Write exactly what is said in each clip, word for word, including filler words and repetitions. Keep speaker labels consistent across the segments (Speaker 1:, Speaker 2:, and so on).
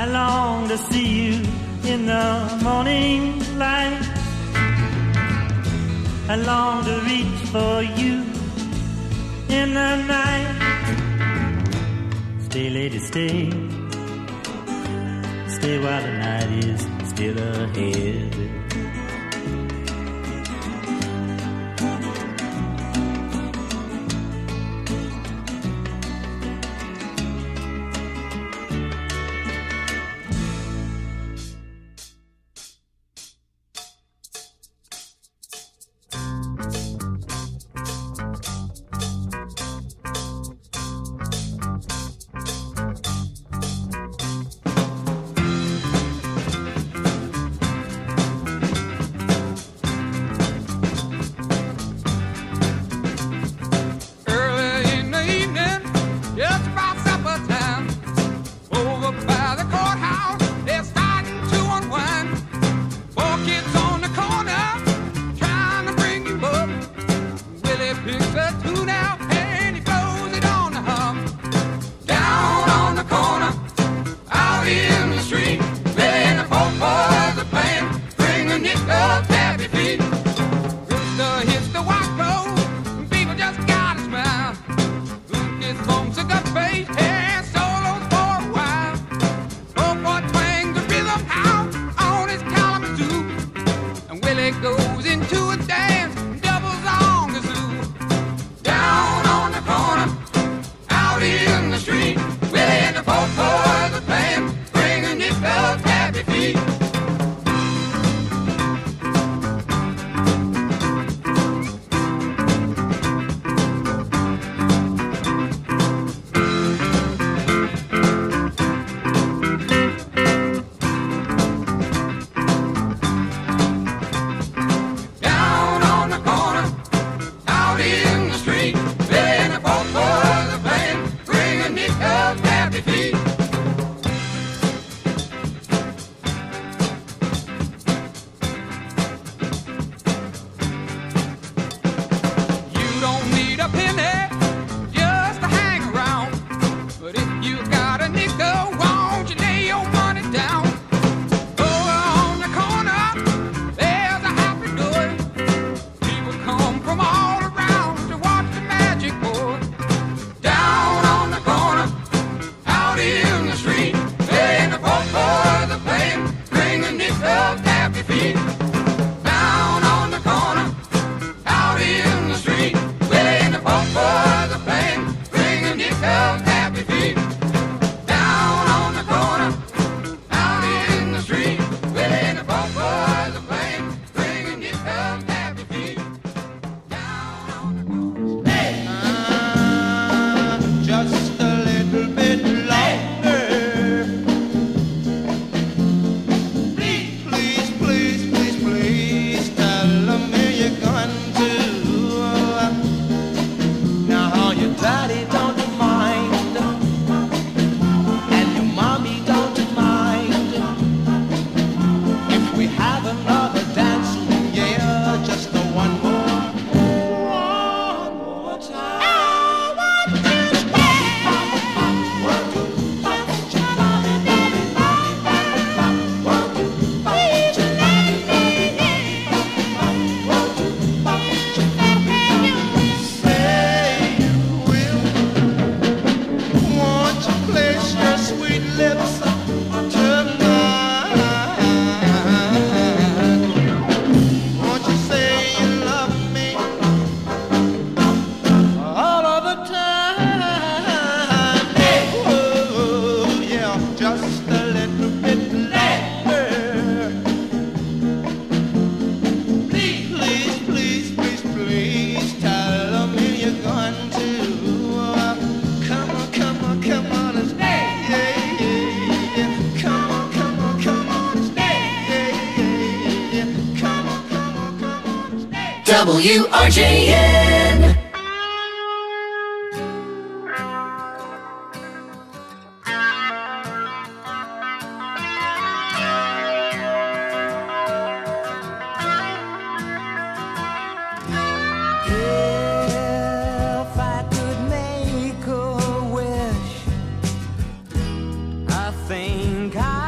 Speaker 1: I long to see you in the morning light. I long to reach for you in the night. Stay, lady, stay. Stay while the night is still ahead.
Speaker 2: W R J N.
Speaker 1: If I could make a wish, I think I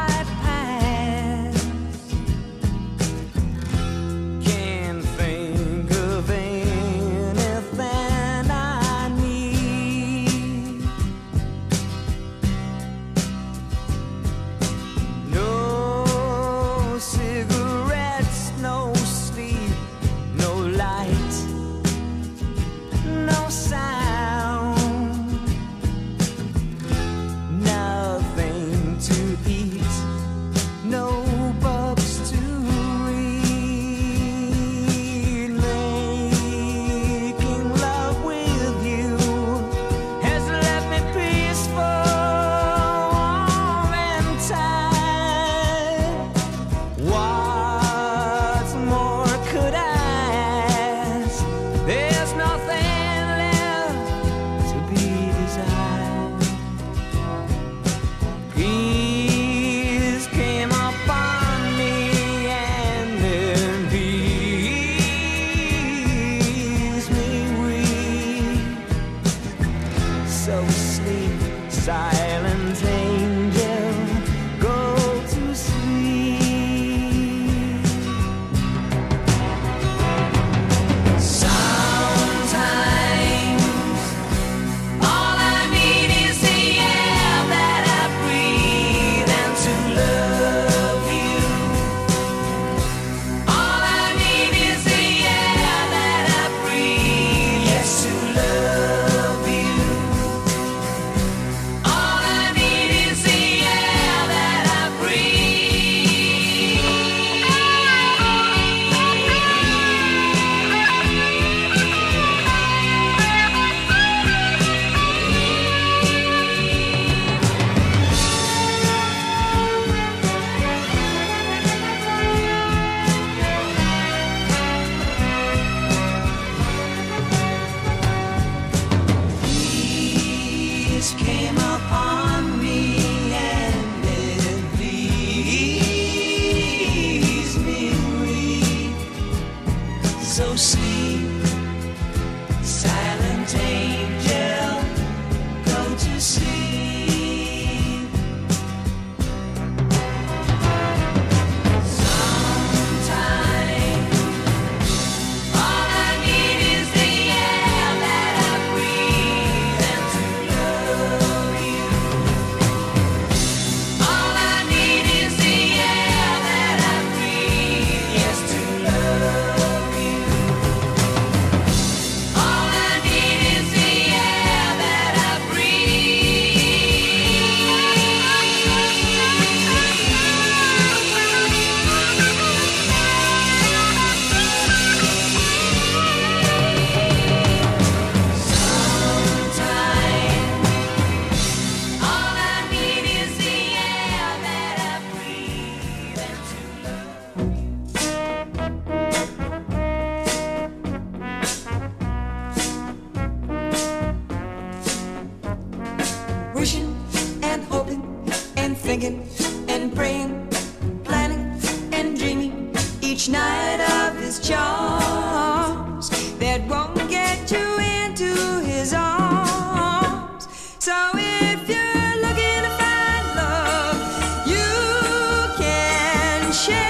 Speaker 3: thinking and praying, planning and dreaming each night of his charms that won't get you into his arms. So if you're looking to find love you can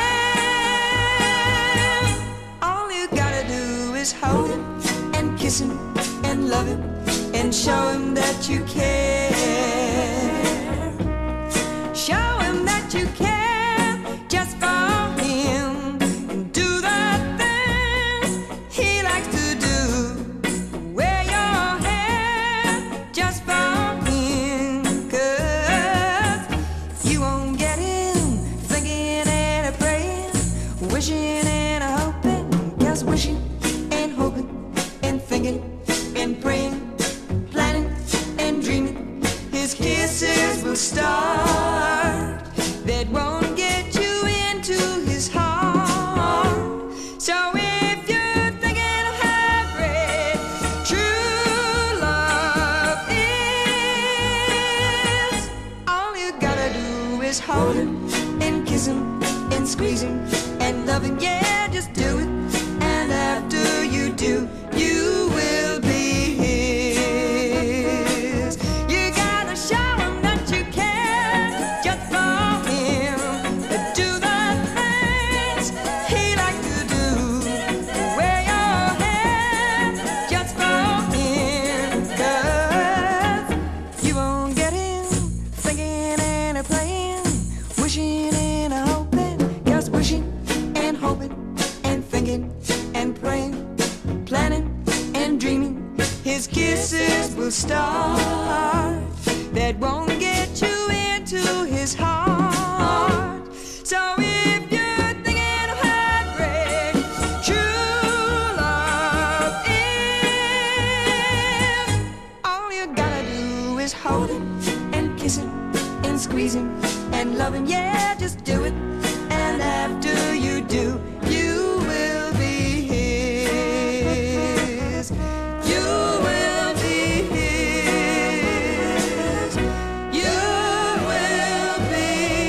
Speaker 3: share, all you gotta do is hold him and kiss him and love him and show him that you care. Show him that you care just for him, and do the things he likes to do. Wear your hair just for him, 'cause you won't get him thinking and a praying, wishing and a hoping, just wishing and hoping and thinking and praying, planning and dreaming. His kisses will start that won't get you into his heart. So if you're thinking of how great true love is, all you gotta do is hold him and kiss him and squeeze him and love him. Yeah, just do it. And after you do, you will be his. You gotta show him that you care just for him, do the things he likes to do. Wear your hair just for him, 'cause you won't get him thinking and a praying, wishing and a hoping, just wishing and hoping and thinking and praying, planning and dreaming. His kisses will start that won't get you into his heart. So if you're thinking of how great true love is, all you gotta do is hold him and kiss him and squeeze him and love him. Yeah, just do it. And after you do, you will be his. You will be his. You will be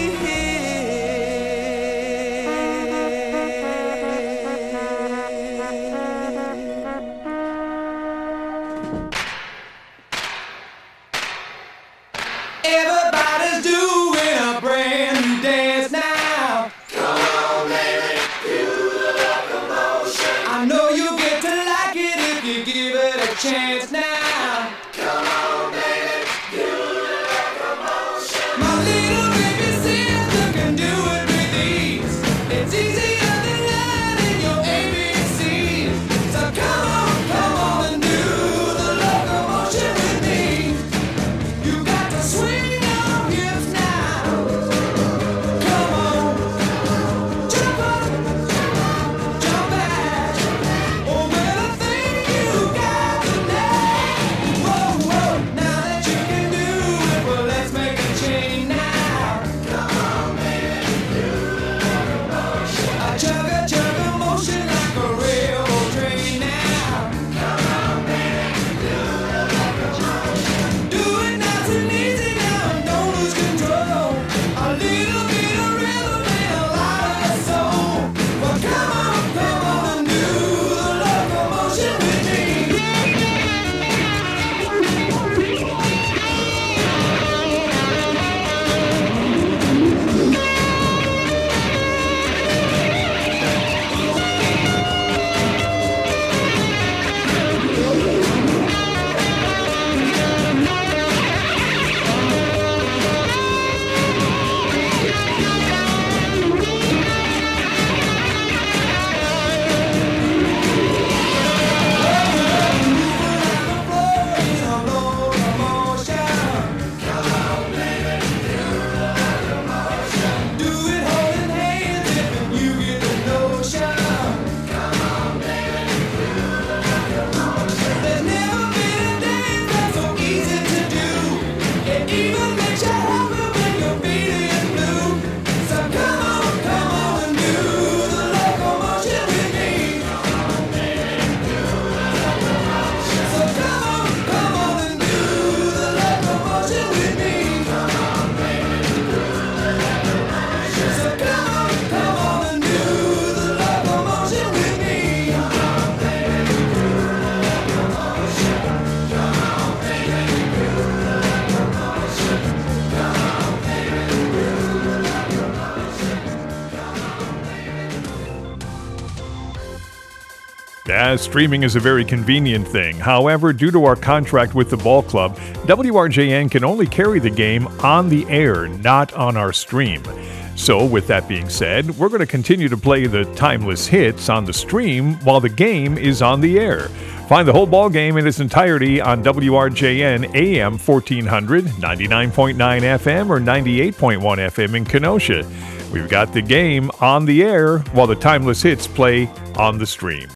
Speaker 4: Everybody's doing a brand new dance now.
Speaker 2: Come on, baby, do the locomotion.
Speaker 4: I know you'll get to like it if you give it a chance now.
Speaker 2: Come on, baby, do the locomotion.
Speaker 4: My little baby sister can do it with ease. It's easier than learning your A B Cs. So come on, come on and do the locomotion with me. You got to swing your hips now. Come on, jump up, jump back. Oh, well, I think you got the knack. Whoa, whoa, now that you can do it, well, let's make a change now.
Speaker 5: Yeah, streaming is a very convenient thing. However, due to our contract with the ball club, W R J N can only carry the game on the air, not on our stream. So, with that being said, we're going to continue to play the timeless hits on the stream while the game is on the air. Find the whole ball game in its entirety on W R J N A M fourteen hundred, ninety-nine point nine F M, or ninety-eight point one F M in Kenosha. We've got the game on the air while the timeless hits play on the stream.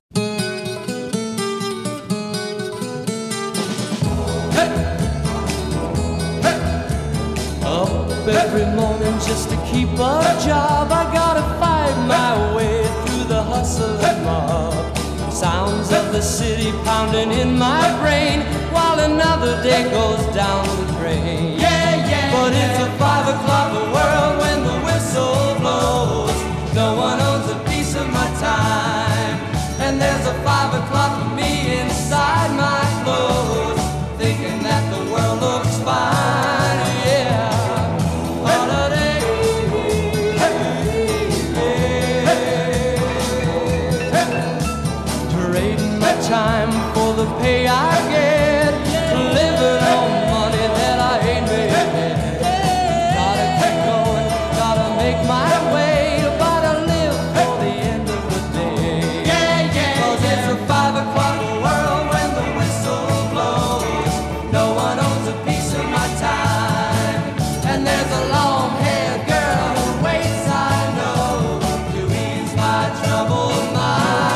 Speaker 4: Every morning just to keep a job, I gotta fight my way through the hustle and mob. Sounds of the city pounding in my brain while another day goes down the drain. Yeah, yeah. But it's a five o'clock world when the whistle blows. No one owns a piece of my time, and there's a five o'clock of me inside my clothes, thinking that the world looks fine. Time for the pay I get, living on money that I ain't made yet. Gotta keep going, gotta make my way, gotta live for the end of the day. Yeah, yeah. Cause it's a five o'clock world when the whistle blows. No one owns a piece of my time, and there's a long-haired girl who waits, I know, to ease my troubled mind.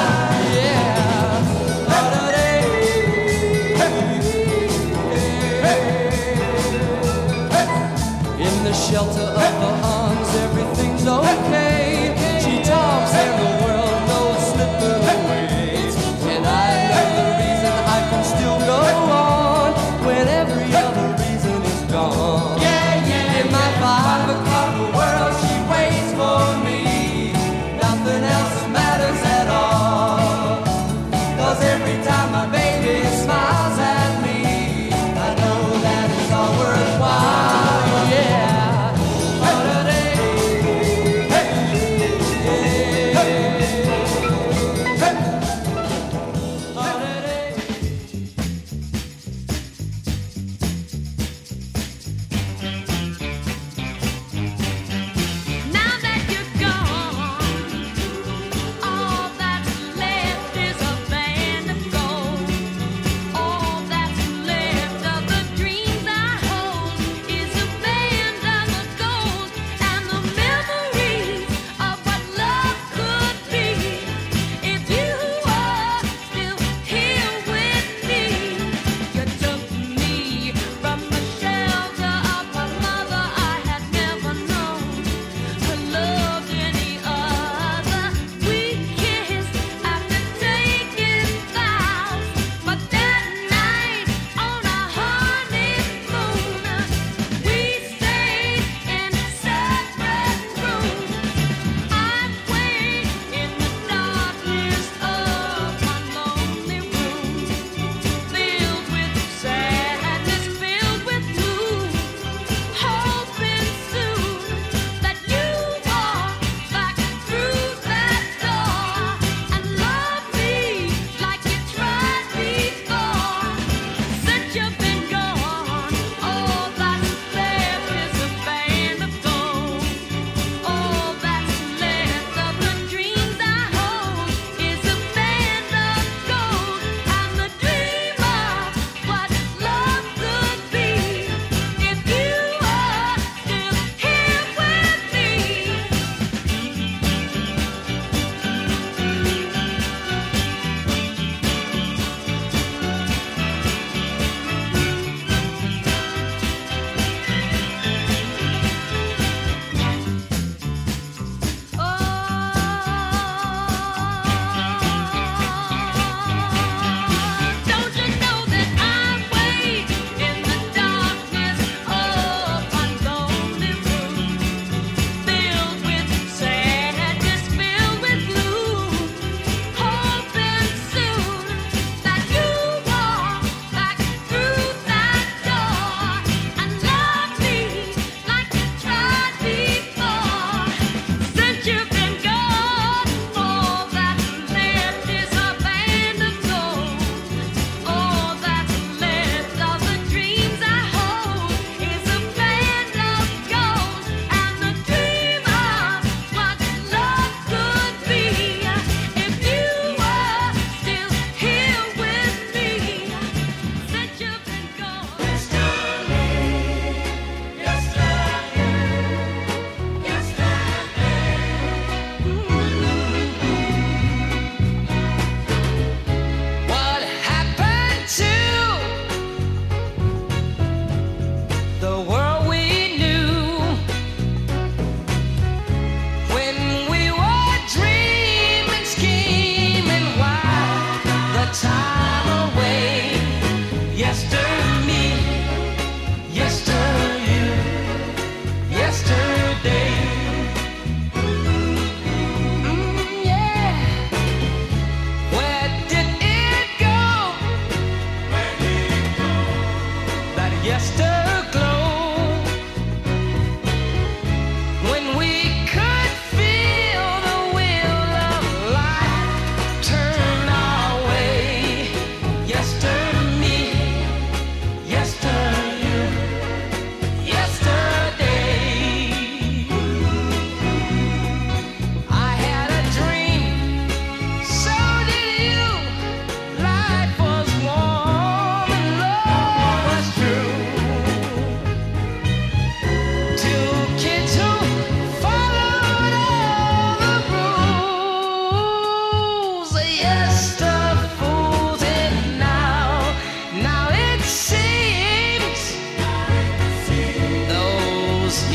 Speaker 4: Shelter of the arms, everything's okay. She talks and the world knows slipping away. And I know the reason I can still go on when every other reason is gone. Yeah, yeah. In my five o'clock world, she waits for me. Nothing else matters at all. Cause every time my baby smiles at me, I know that it's all worthwhile. Yeah. Hey, hey, hey.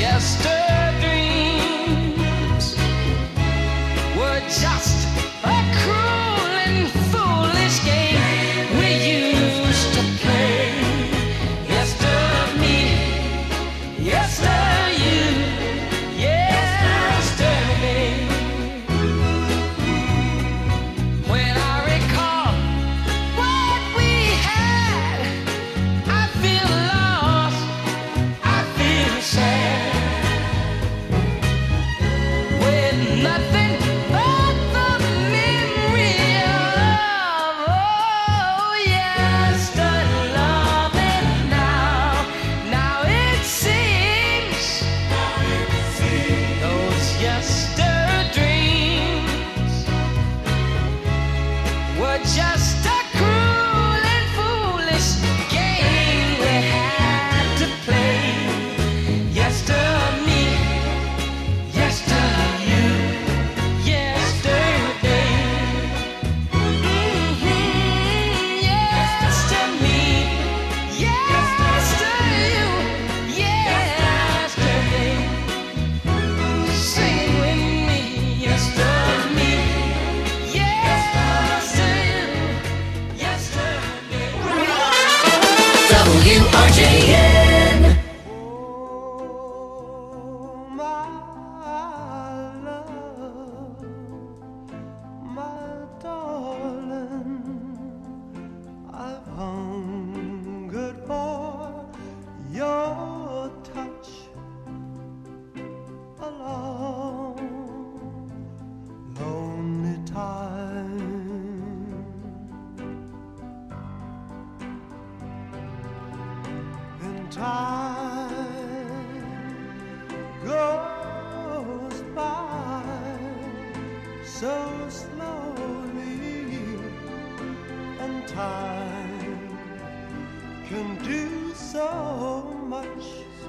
Speaker 4: just a dreams were just a cruel and foolish game we used to play. Yesterday me, yesterday you, yesterday. When I recall what we had, I feel lost, I feel sad. With nothing but the memory of, oh, yesterday loving now. Now it seems those yesterday dreams were just a cruel and foolish game we had to play. Yesterday me, yesterday you, yesterday. Mhm. Yesterday me, yesterday you, yesterday. Sing with me, yesterday me, yesterday you, yesterday.
Speaker 2: W R J N.
Speaker 6: Oh, my love, my darling, I've hungered for your touch a long, lonely time. And time goes by so slowly, and time can do so much.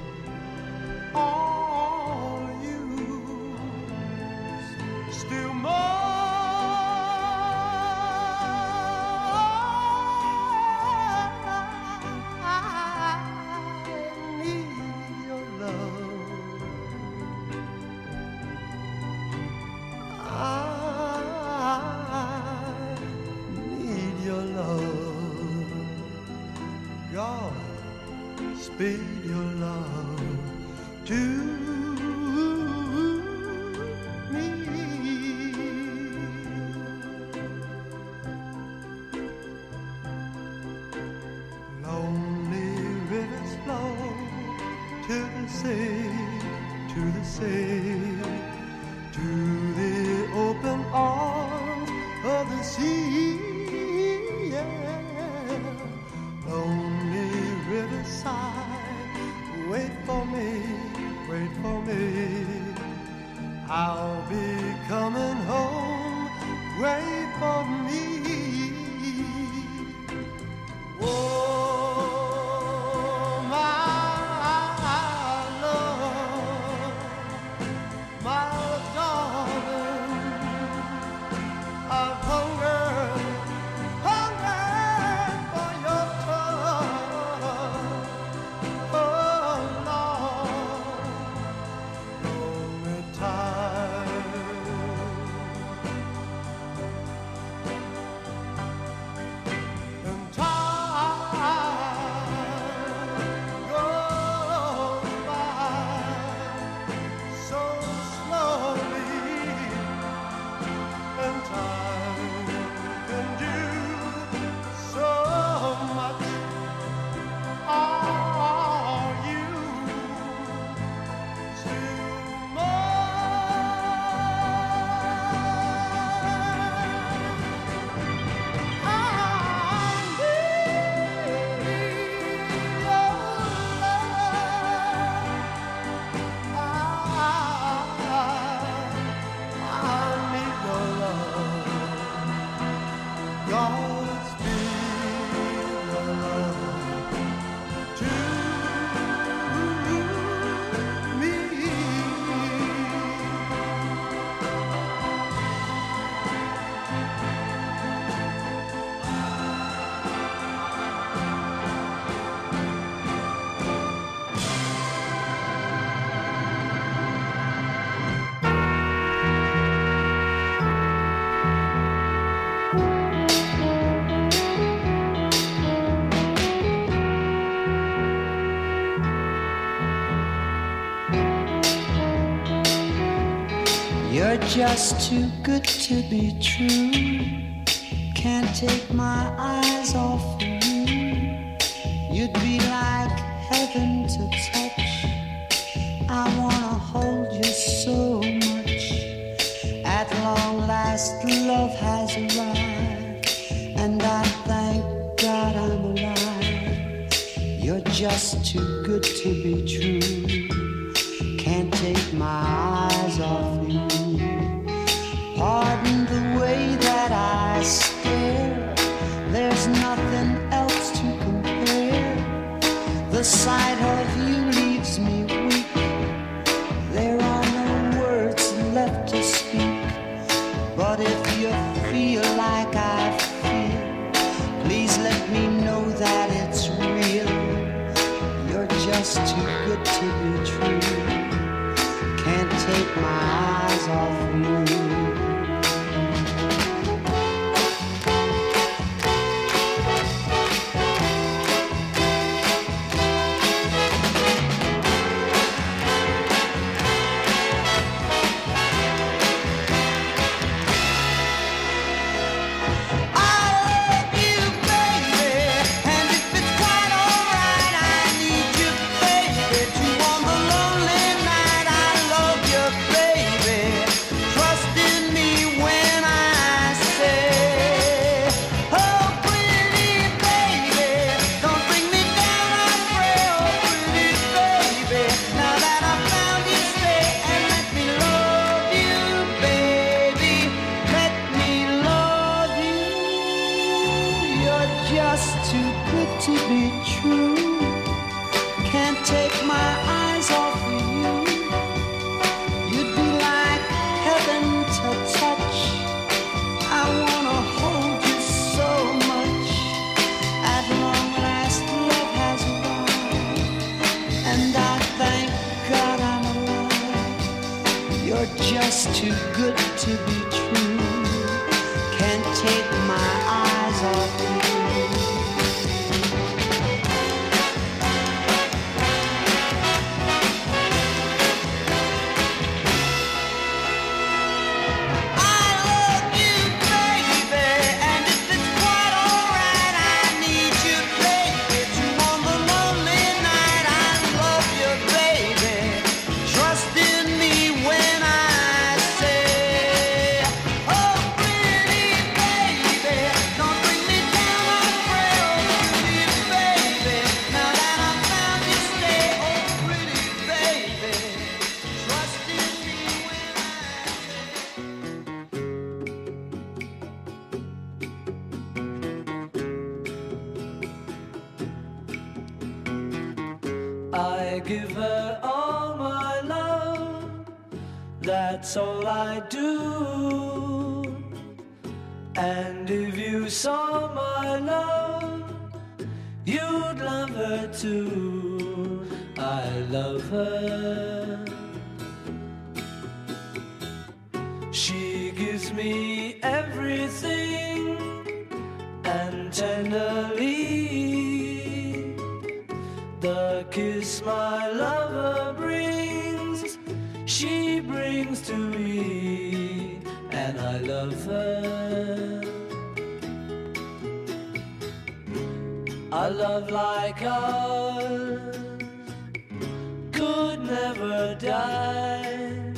Speaker 6: All you still more need your love. I need your love. God, speed your love to me. Lonely rivers flow to the sea, to the sea, to the open arms of the sea. Yeah. Lonely riverside, wait for me, wait for me. I'll be coming home, wait for me. Oh, my love, my darling, I've hungered, hungered for your touch. Oh, Lord, lonely time. And time
Speaker 7: You're just too good to be true. Can't take my eyes off of you. You'd be like heaven to touch. I wanna hold you so much. At long last, love has arrived, and I thank God I'm alive. You're just too good to be true. Can't take my eyes off you. Pardon the way that I stare. There's nothing else to compare. The sight of you leaves me weak. There are no words left to speak. But if you feel like I feel, please let me know that it's real. You're just too good to be true. Can't take my eyes off you. Just too good to be true. Can't take my eyes off you. I love you, baby, and if it's quite alright, I need you, baby, to on the lonely night. I love you, baby. Trust in me when I
Speaker 8: I give her all my love, that's all I do. And if you saw my love, you'd love her too. I love her. She gives me everything, and tenderly the kiss my lover brings, she brings to me, and I love her. A love like ours could never die,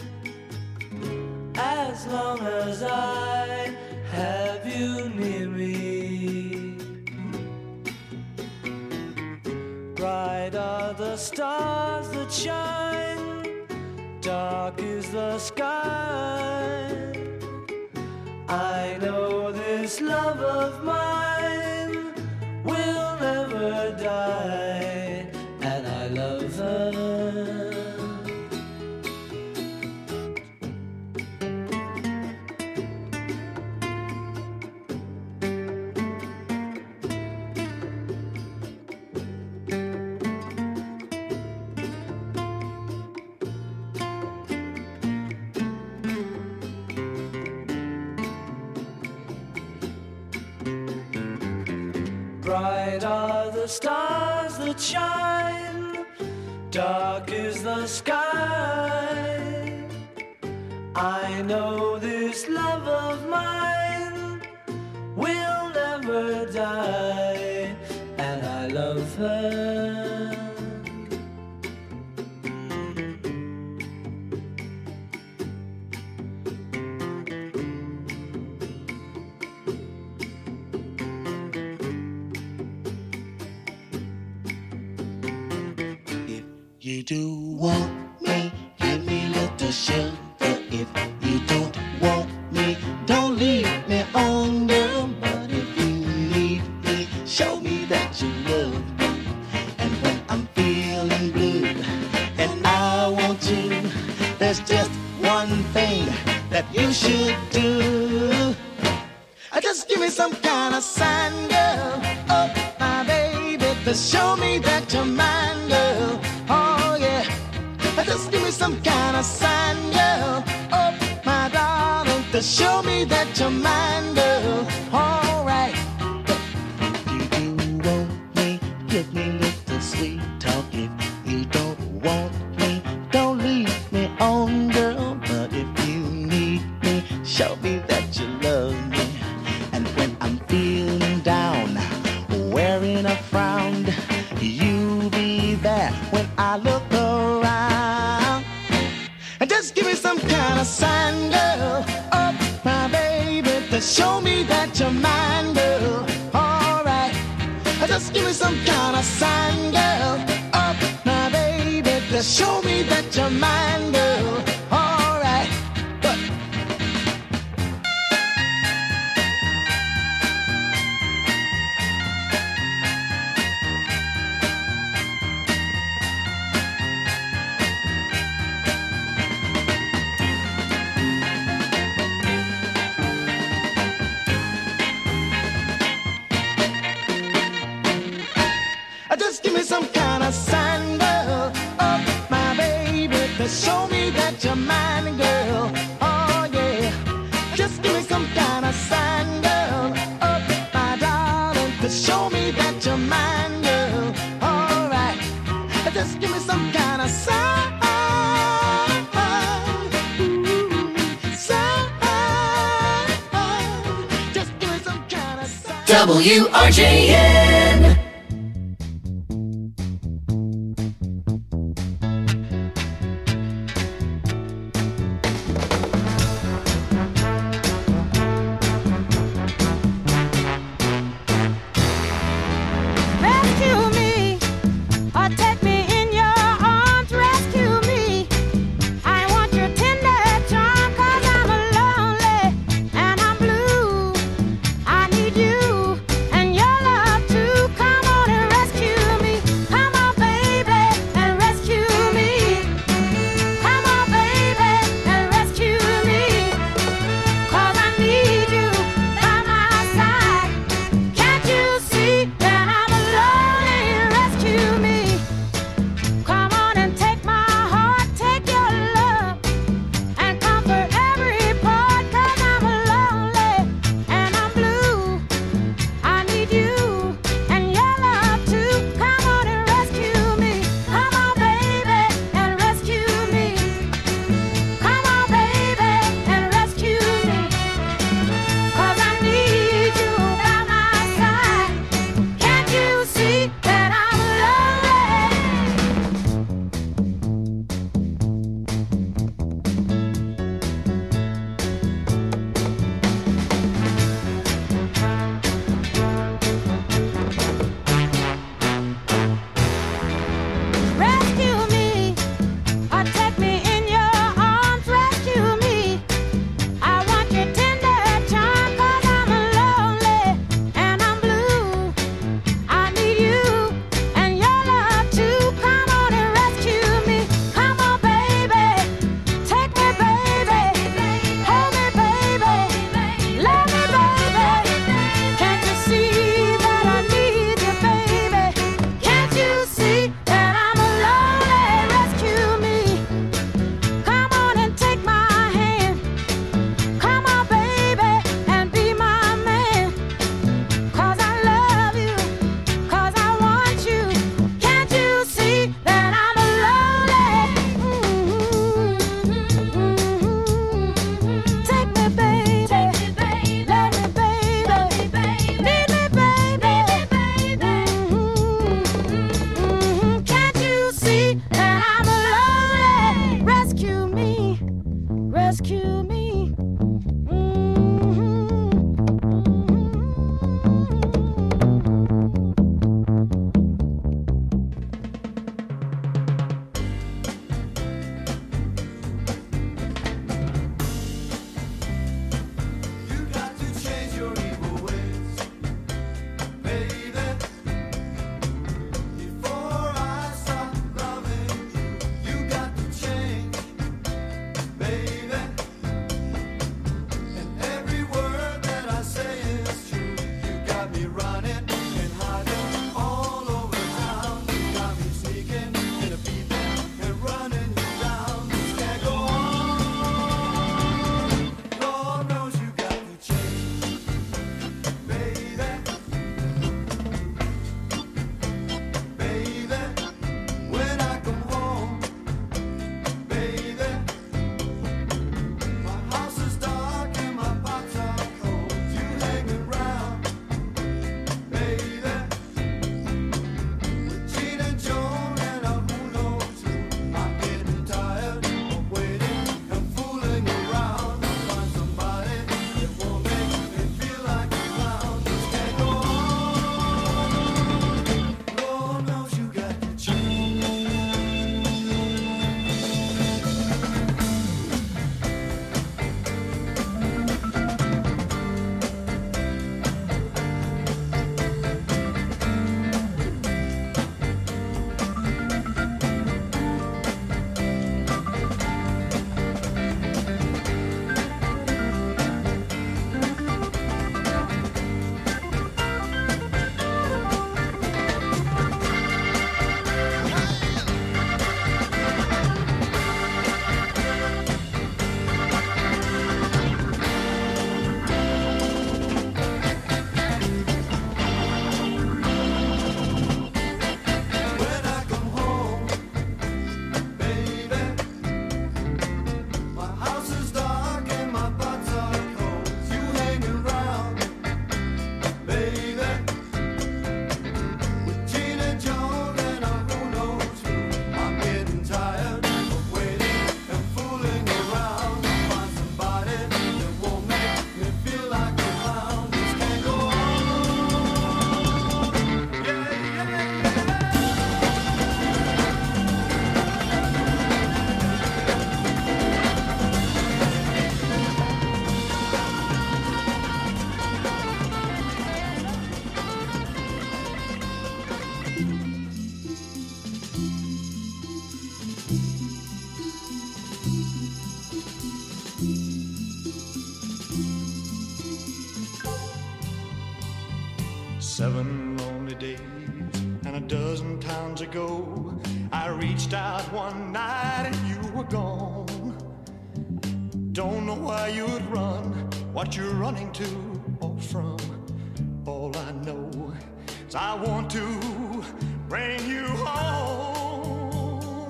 Speaker 8: as long as I have you near me. Bright are the stars that shine, dark is the sky. I know this love of mine will never die, and I love her. Bright are the stars that shine, dark is the sky. I I know this love of mine will never die, and I love her.
Speaker 9: You do want me, give me little sugar. If you don't want me, don't leave me on, girl. But if you need me, show me that you love me. And when I'm feeling blue and I want you, there's just one thing that you should do. Just give me some kind of sign, girl. Oh, my baby, to show me that you're mine, girl. Oh, yeah. Just give me some kind of sign, girl. Oh, my darling, to show me that you're mine, girl. All right. You do want me, give me little sweet talk. If you don't want me, don't leave me on, girl. But if you need me, show me that you love me. And when I'm feeling down, wearing a frown, you be there when I look around. And just give me some kind of sign, girl. Oh, my baby, to show me that you're mine, girl. All right. Just give me some kind of sign, girl. Oh, my baby, to show me that you're mine, girl. All right. But just give me some kind of sign, girl. Oh, my baby, to show me that you're mine, girl. Oh, yeah. Just give me some kind of sign, girl. Oh, my darling, to show me that you're mine, girl. All right. Just give me some kind of sign. Ooh, sign. Just give me some kind of sign.
Speaker 10: W R J N.
Speaker 3: Rescue me, or take me in your arms. Rescue me. I want your tender charm, 'cause I'm lonely and I'm blue. I need you and your love too.
Speaker 11: Seven lonely days and a dozen towns ago, I reached out one night and you were gone. Don't know why you'd run, what you're running to or from. All I know is I want to bring you home.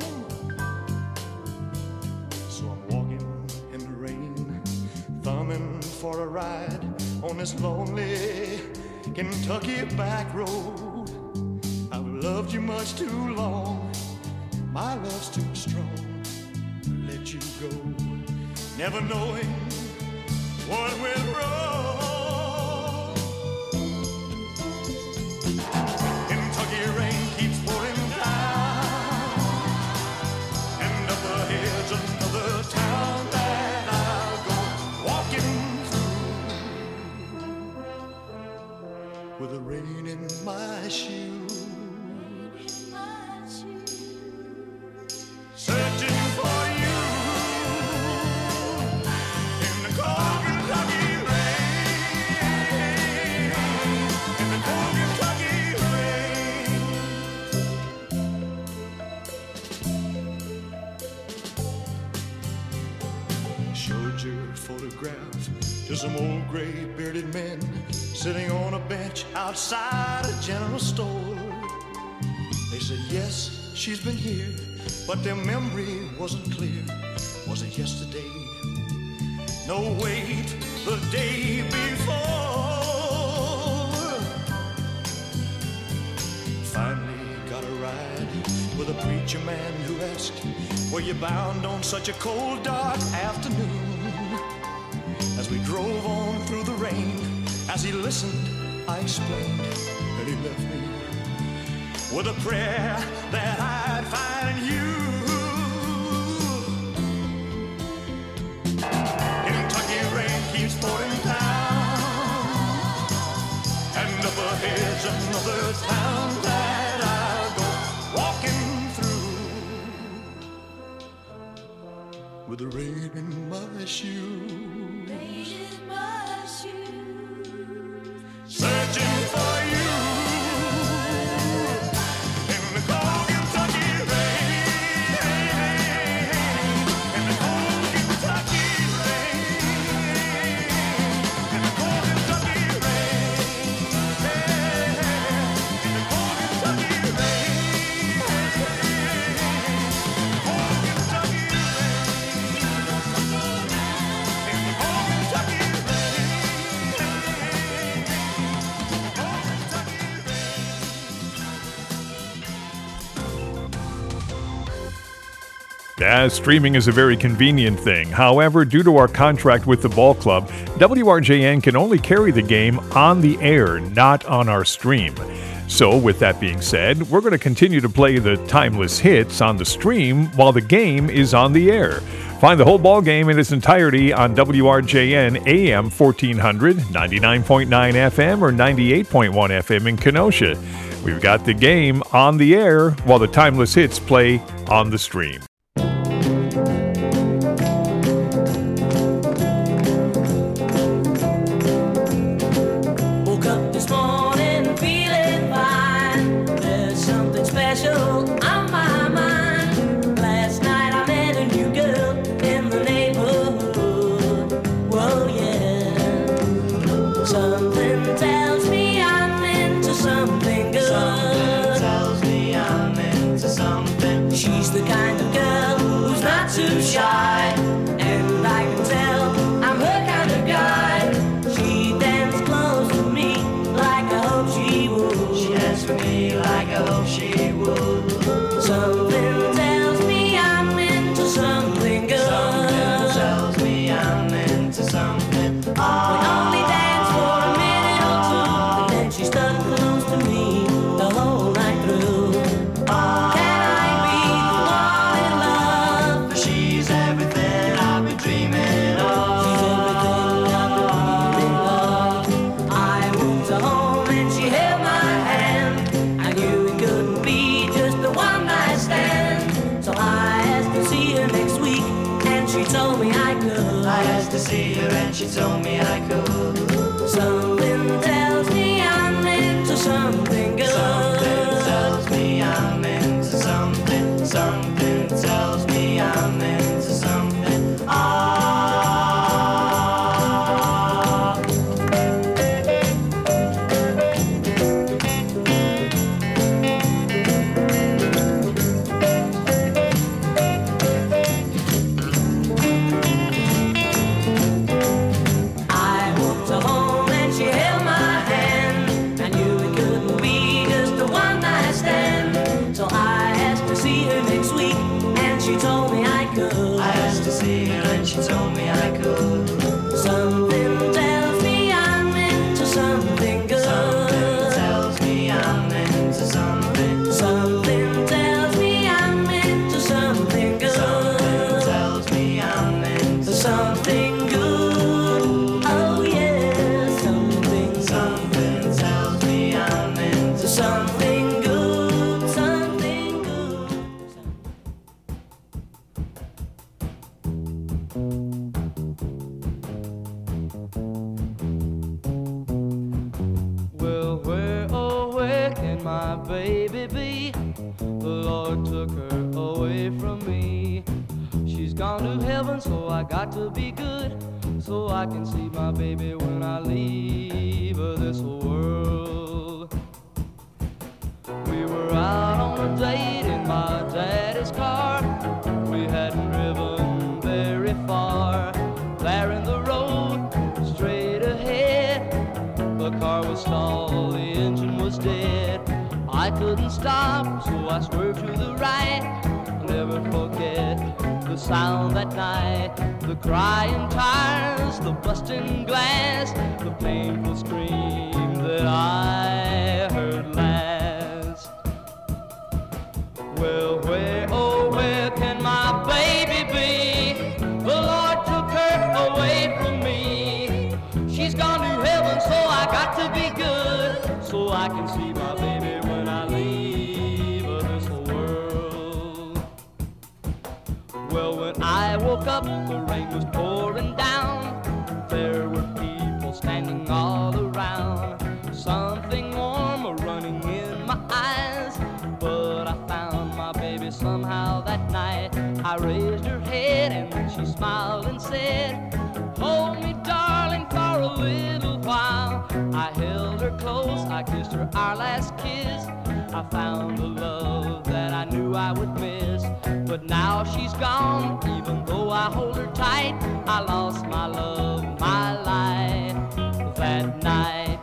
Speaker 11: So I'm walking in the rain, thumbing for a ride on this lonely Kentucky back road. I've loved you much too long, my love's too strong to let you go, never knowing what went wrong. Kentucky rain keeps pouring down, and up ahead's another town that I'll go walking through with the rain in my shoes, searching for you in the cold Kentucky rain, in the cold Kentucky rain. Showed your photograph to some old gray bearded men sitting on a bench outside a general store. They said, yes, she's been here, but their memory wasn't clear. Was it yesterday? No, wait, the day before. Finally got a ride with a preacher man who asked, were you bound on such a cold, dark afternoon? As we drove on through the rain, as he listened, I explained that he left me with a prayer that I'd find you. Kentucky rain keeps pouring down, and up ahead's another town that I'll go walking through with the rain in my shoes. Searching for you in the cold Kentucky rain, in the cold Kentucky rain, in the cold Kentucky rain, in the cold Kentucky rain, cold Kentucky rain, in the cold Kentucky rain.
Speaker 5: Yeah, streaming is a very convenient thing. However, due to our contract with the ball club, W R J N can only carry the game on the air, not on our stream. So, with that being said, we're going to continue to play the timeless hits on the stream while the game is on the air. Find the whole ball game in its entirety on W R J N A M fourteen hundred, ninety-nine point nine F M or ninety-eight point one F M in Kenosha. We've got the game on the air while the timeless hits play on the stream.
Speaker 8: Woke up this morning feeling fine. There's something special on my mind. Last night I met a new girl in the neighborhood. Whoa, yeah. Something tells me I'm into something good. Something tells me I'm into something. She's the kind of girl who's not too shy, and I can tell I'm her kind of guy. She danced close to me like I hope she would. She danced for me like I hope she would. Something tells me I'm into something good. Something tells me I'm into something. We only danced for a minute or two, and then she stuck close to me the whole night through. Can I be the one in love? For she's everything I've been dreaming of. She's everything I've been dreaming of. I moved her home and she held my hand. I knew it couldn't be just a one night stand. So I asked to see her next week, and she told me I could. I asked to see her and she told me I could. Something tells me I'm into something.
Speaker 12: my baby be. The Lord took her away from me. She's gone to heaven, so I got to be good, so I can see my baby when I leave this world. We were out on a date in my daddy's car. We hadn't driven very far. There in the road, straight ahead, the car was stalled, the engine was dead. I couldn't stop, so I swerved to the right. I'll never forget the sound that night, the crying tires, the busting glass, the painful scream that I heard last. Well, where, oh, where can my baby be? The Lord took her away from me. She's gone to heaven, so I got to be good, so I can see my baby when I leave this world. Well, when I woke up, the rain was pouring down. There were people standing all around. Something warm running in my eyes, but I found my baby somehow that night. I raised her head and then she smiled and said, hold me, darling, for a little while. I held her close, I kissed her our last kiss. I found the love that I knew I would miss. But now she's gone, even though I hold her tight. I lost my love, my life that night.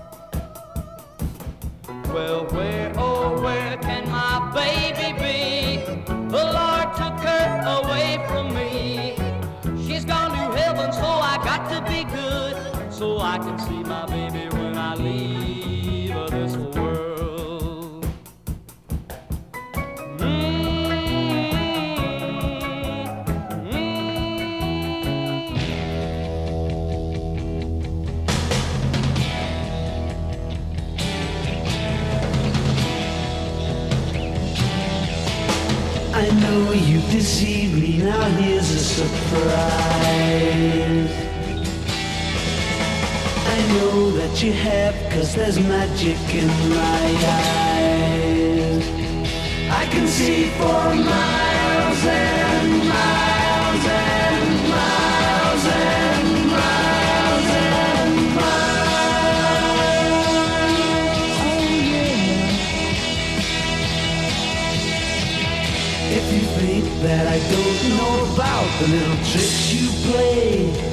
Speaker 12: Well, where, oh, where can my baby be? The Lord took her away from me. She's gone to heaven, so I got to be good, so I can see my baby when I leave this world. Mm.
Speaker 9: I know you deceived me, now here's a surprise. I know that you have, cause there's magic in my eyes. I can see for miles and miles and miles and miles and miles. Oh yeah. If you think that I don't know about the little tricks you play,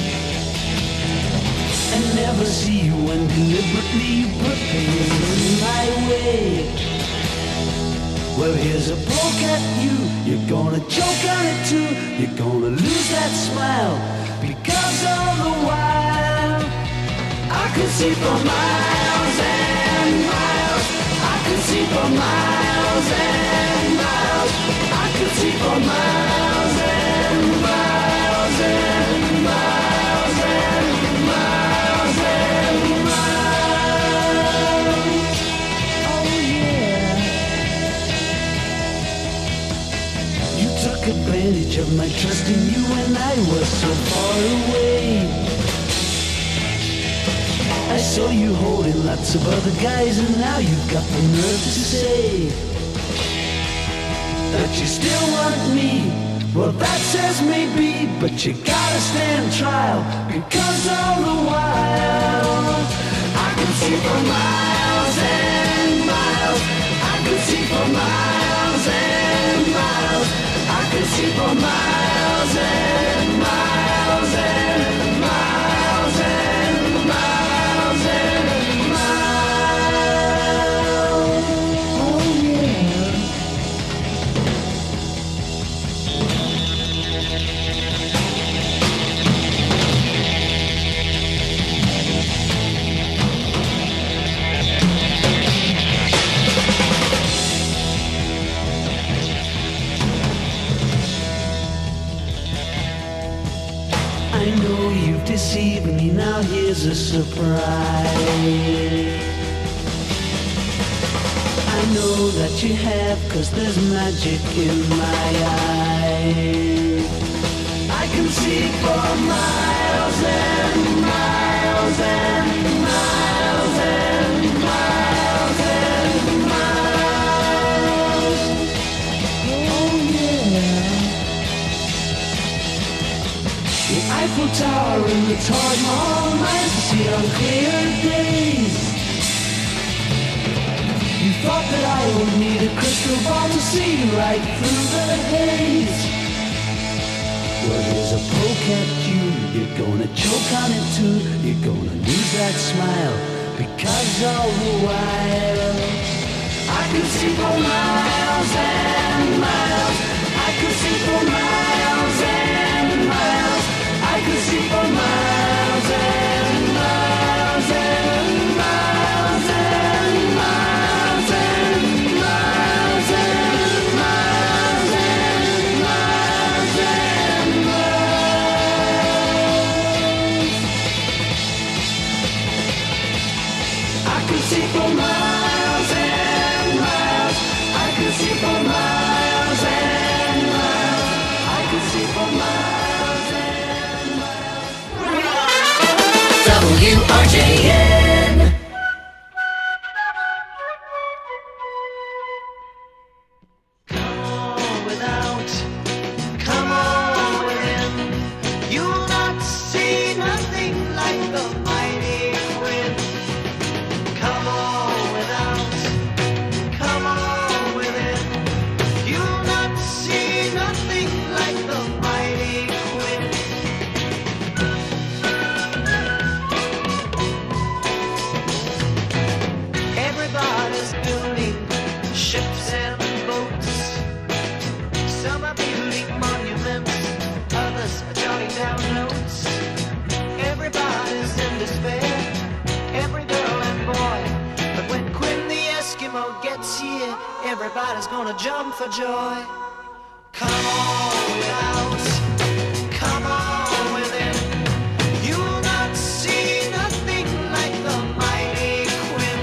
Speaker 9: and never see you when deliberately you put things in my way, well, here's a poke at you. You're gonna choke on it too. You're gonna lose that smile because all the while I could see for miles and miles. I could see for miles and miles. I could see for miles and miles and miles and miles and miles. Oh yeah. You took advantage of my trust in you when I was so far away. I saw you holding lots of other guys, and now you've got the nerve to say that you still want me. Well, that says maybe, but you gotta stand trial, because all the while I can see for miles and miles. I can see for miles and miles. I can see for miles and miles and miles and miles and miles. Oh yeah. I know you've deceived me, now here's a surprise. I know that you have, cause there's magic in my eyes. I can see for miles and miles and miles and miles and miles.
Speaker 13: The Eiffel Tower and the Taj Mahal, nice to see on clear days. You thought that I would need a crystal ball to see right through the haze. Well, here's a poke at you. You're gonna choke on it too. You're gonna lose that smile, because all the while I could see for miles and miles. I could see for miles and miles. I could see for miles and miles and miles and miles and miles and miles and miles and miles. I could see for miles and miles. I could see for miles and miles. I could see for miles and miles.
Speaker 10: W R J N.
Speaker 13: Come on without, come on within. You'll not see nothing like the mighty Quinn. Come on without, come on within. You'll not see nothing like the mighty Quinn. Everybody's building ships and boats. Some are building monuments, others are jotting down notes. Everybody's in despair, every girl and boy. But when Quinn the Eskimo gets here, everybody's gonna jump for joy. Come on without, come on within. You'll not see nothing like the mighty Quinn.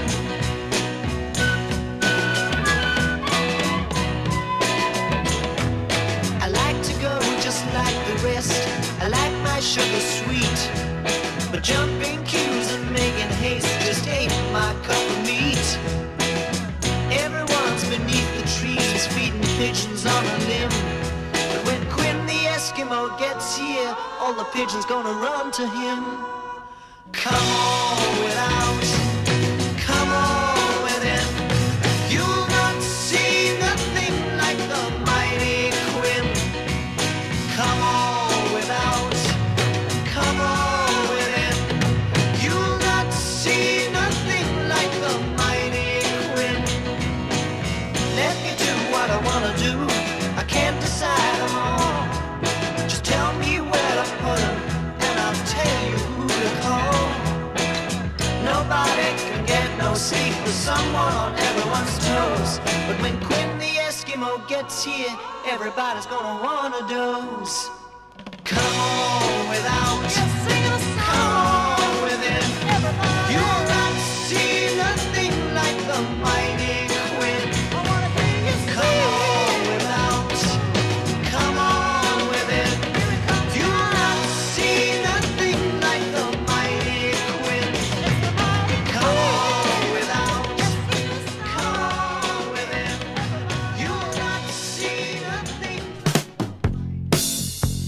Speaker 13: I like to go just like the rest. I like my sugar sweet. But jumping queues and making haste just ain't my cup of meat. Everyone's beneath the trees feeding pigeons on a limb. But when Quinn the Eskimo gets here, all the pigeons gonna run to him. Come on without, come on within. You'll not see nothing like the mighty Quinn. Come on without, come on within. You'll not see nothing like the mighty Quinn. Let me do what I wanna do. I can't decide them all. Just tell me where to put them, and I'll tell you who to call. Nobody can get no sleep with someone on everyone's toes. But when Quinn the Eskimo gets here, everybody's gonna wanna doze. Come on without, come on within. You'll not see nothing like the mighty Quinn. Come on without, come on within. You'll not see nothing like the mighty Quinn. Come on without, come on within. You'll not see nothing.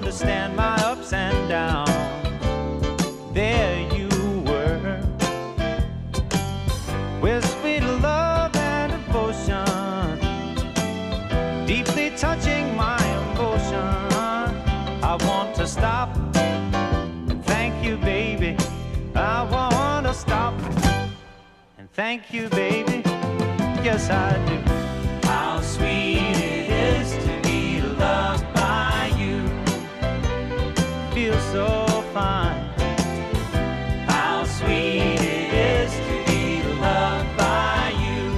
Speaker 14: understand my ups and downs. There you were, with sweet love and devotion, deeply touching my emotion. I want to stop and thank you, baby. I want to stop and thank you, baby. Yes, I do. How sweet it is to be loved by you. Feels so fine. How sweet it is to be loved by you.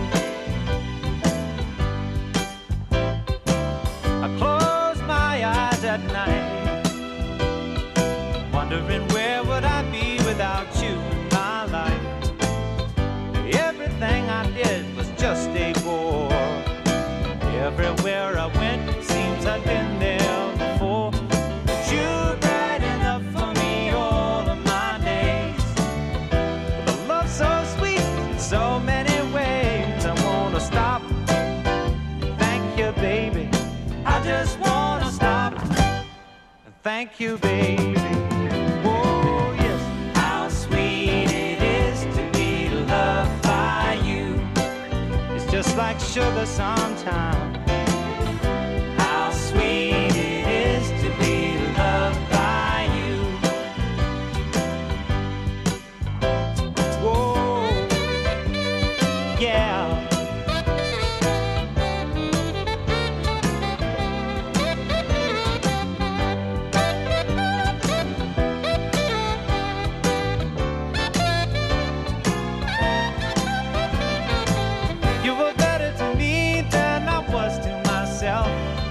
Speaker 14: I close my eyes at night, wondering where would I be without you in my life. Everything I did was just a bore. Everywhere I went, it seems I've been there before. But you're bright enough for me all of my days. With a love so sweet in so many ways. I wanna stop and thank you, baby. I just wanna stop and thank you, baby. Oh, yes. How sweet it is to be loved by you. It's just like sugar sometimes.